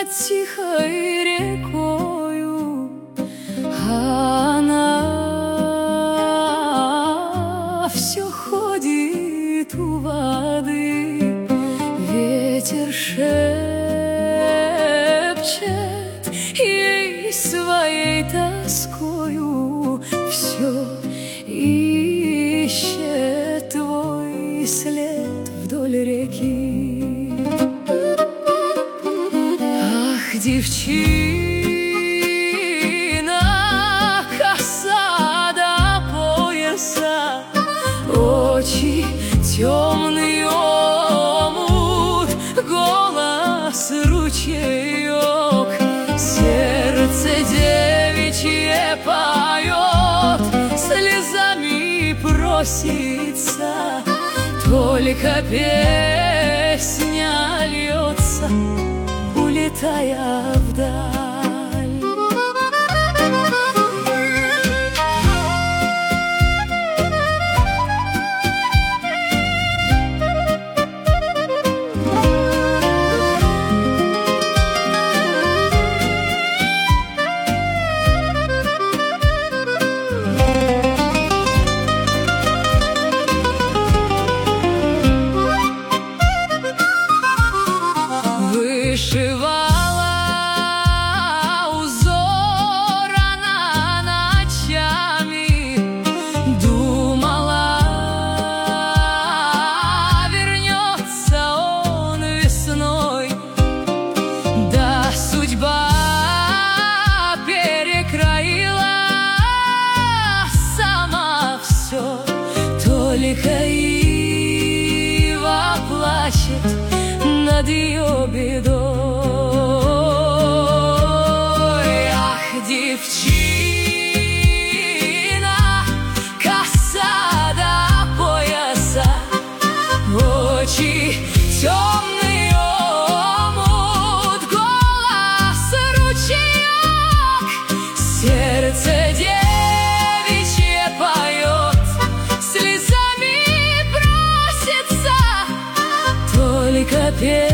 над тихой рекою, она все ходит у воды. Ветер шепчет ей своей тоскою, все ищет твой след вдоль реки. Ах, девчина, коса до пояса, очи темный омут, голос ручеек, сердце девичье поет, слезами просится, только песня льется, улетая вдаль. Вышивала узор она ночами, думала, вернется он весной, да судьба перекроила сама все, только ива плачет над ее бедой. Ах, девчина, коса до пояса, очи темный омут, голос ручеек, сердце девичье поет, слезами просится, только песня